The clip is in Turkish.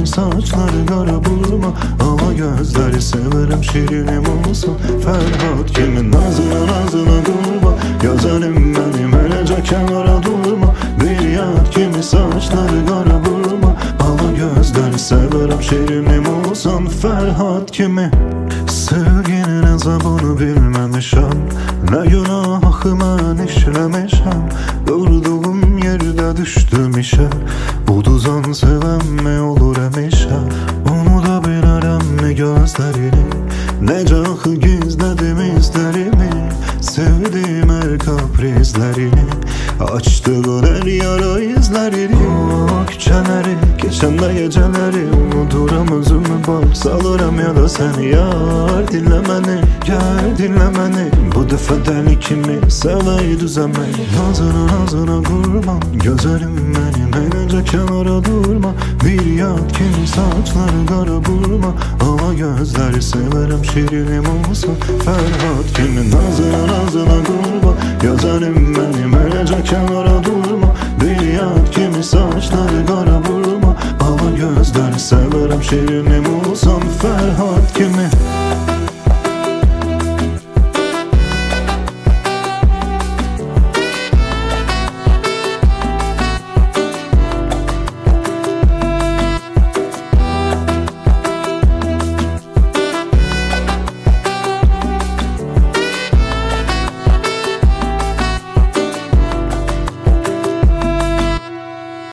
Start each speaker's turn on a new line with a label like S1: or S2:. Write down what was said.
S1: saçları kara vurma, ala gözleri severim şirinim olsun. Ferhat kimi nazına nazına durma, güzelim benim elece kenara durma. Bir yat kimi saçları kara vurma, ala gözleri severim şirinim olsun. Ferhat kimi sevginin azabını bilmemişim, ne günahı ben işlemişim. Durduğum yerde düştüm işe, uduzan seven mi olur emişe. Onu da bilərəm mi gözlerini, necahı gizledim izlerimi. Sevdiğim her kaprizlerini, açtığın her yara izlerini. O küçeleri, geçende geceleri unuduram özümü, bak salıram ya da seni. Yar dinle beni, gel dinle beni, bu defa deli kimi seveyi düzemeyi. Nazına nazına kurban, güzelim benim eğlence kenara durma. Bir yat kimi saçları kara vurma, ala gözleri severim şirinim olsun. Ferhat kimi nazına nazına kurban, güzelim benim eğlence kenara durma. Bir yat kimi saçları kara vurma, ala gözleri severim şirinim olsun. Ferhat kimi